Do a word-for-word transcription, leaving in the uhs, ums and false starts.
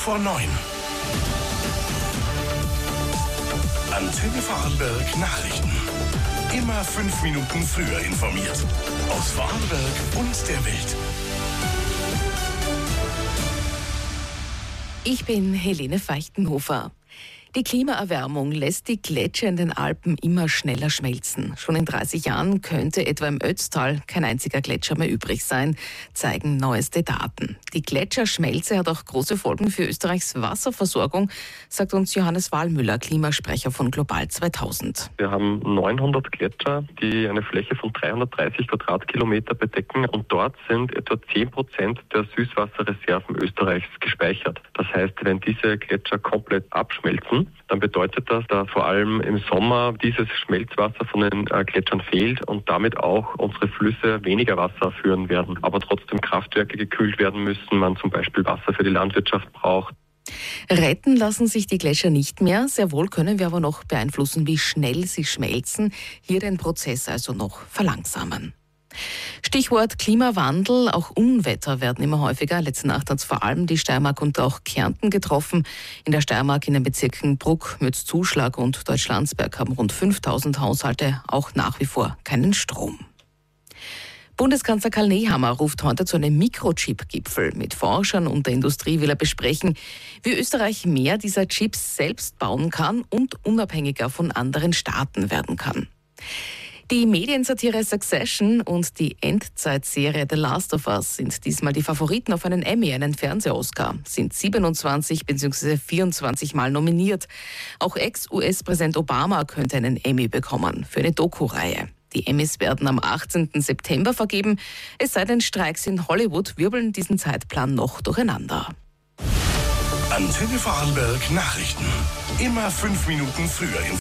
vor neun. Antenne Vorarlberg Nachrichten. Immer fünf Minuten früher informiert. Aus Vorarlberg und der Welt. Ich bin Helene Feichtenhofer. Die Klimaerwärmung lässt die Gletscher in den Alpen immer schneller schmelzen. Schon in dreißig Jahren könnte etwa im Ötztal kein einziger Gletscher mehr übrig sein, zeigen neueste Daten. Die Gletscherschmelze hat auch große Folgen für Österreichs Wasserversorgung, sagt uns Johannes Wahlmüller, Klimasprecher von Global zweitausend. Wir haben neunhundert Gletscher, die eine Fläche von dreihundertdreißig Quadratkilometer bedecken, und dort sind etwa zehn Prozent der Süßwasserreserven Österreichs gespeichert. Das heißt, wenn diese Gletscher komplett abschmelzen, dann bedeutet das, dass vor allem im Sommer dieses Schmelzwasser von den äh, Gletschern fehlt und damit auch unsere Flüsse weniger Wasser führen werden, aber trotzdem Kraftwerke gekühlt werden müssen, man zum Beispiel Wasser für die Landwirtschaft braucht. Retten lassen sich die Gletscher nicht mehr. Sehr wohl können wir aber noch beeinflussen, wie schnell sie schmelzen. Hier den Prozess also noch verlangsamen. Stichwort Klimawandel, auch Unwetter werden immer häufiger. Letzte Nacht hat es vor allem die Steiermark und auch Kärnten getroffen. In der Steiermark in den Bezirken Bruck, Mütz-Zuschlag und Deutschlandsberg haben rund fünftausend Haushalte auch nach wie vor keinen Strom. Bundeskanzler Karl Nehammer ruft heute zu einem Mikrochip-Gipfel. Mit Forschern und der Industrie will er besprechen, wie Österreich mehr dieser Chips selbst bauen kann und unabhängiger von anderen Staaten werden kann. Die Mediensatire Succession und die Endzeitserie The Last of Us sind diesmal die Favoriten auf einen Emmy, einen Fernseh-Oscar, sind siebenundzwanzig bzw. vierundzwanzig Mal nominiert. Auch Ex-U S-Präsident Obama könnte einen Emmy bekommen für eine Doku-Reihe. Die Emmys werden am achtzehnten September vergeben. Es sei denn, Streiks in Hollywood wirbeln diesen Zeitplan noch durcheinander. Antenne Vorarlberg Nachrichten. Immer fünf Minuten früher informiert.